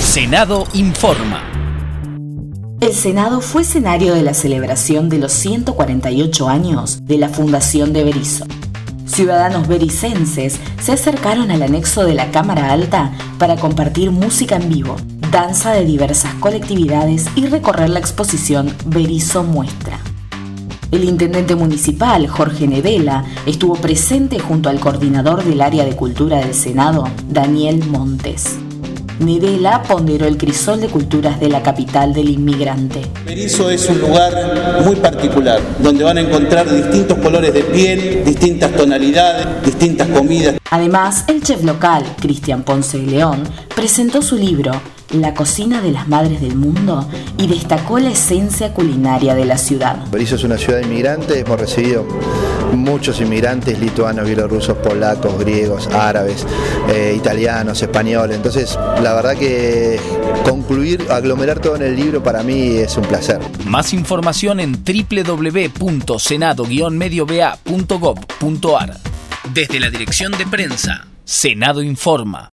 Senado informa. El Senado fue escenario de la celebración de los 148 años de la fundación de Berisso. Ciudadanos bericenses se acercaron al anexo de la Cámara Alta para compartir música en vivo, danza de diversas colectividades y recorrer la exposición Berisso Muestra. El intendente municipal, Jorge Nevela, estuvo presente junto al coordinador del área de cultura del Senado, Daniel Montes. Nevela ponderó el crisol de culturas de la capital del inmigrante. Berisso es un lugar muy particular, donde van a encontrar distintos colores de piel, distintas tonalidades, distintas comidas. Además, el chef local, Cristian Ponce de León, presentó su libro La cocina de las madres del mundo y destacó la esencia culinaria de la ciudad. Berisso es una ciudad inmigrante, hemos recibido muchos inmigrantes lituanos, bielorrusos, polacos, griegos, árabes, italianos, españoles. Entonces, la verdad que aglomerar todo en el libro para mí es un placer. Más información en www.senado-medioba.gov.ar. Desde la Dirección de Prensa, Senado Informa.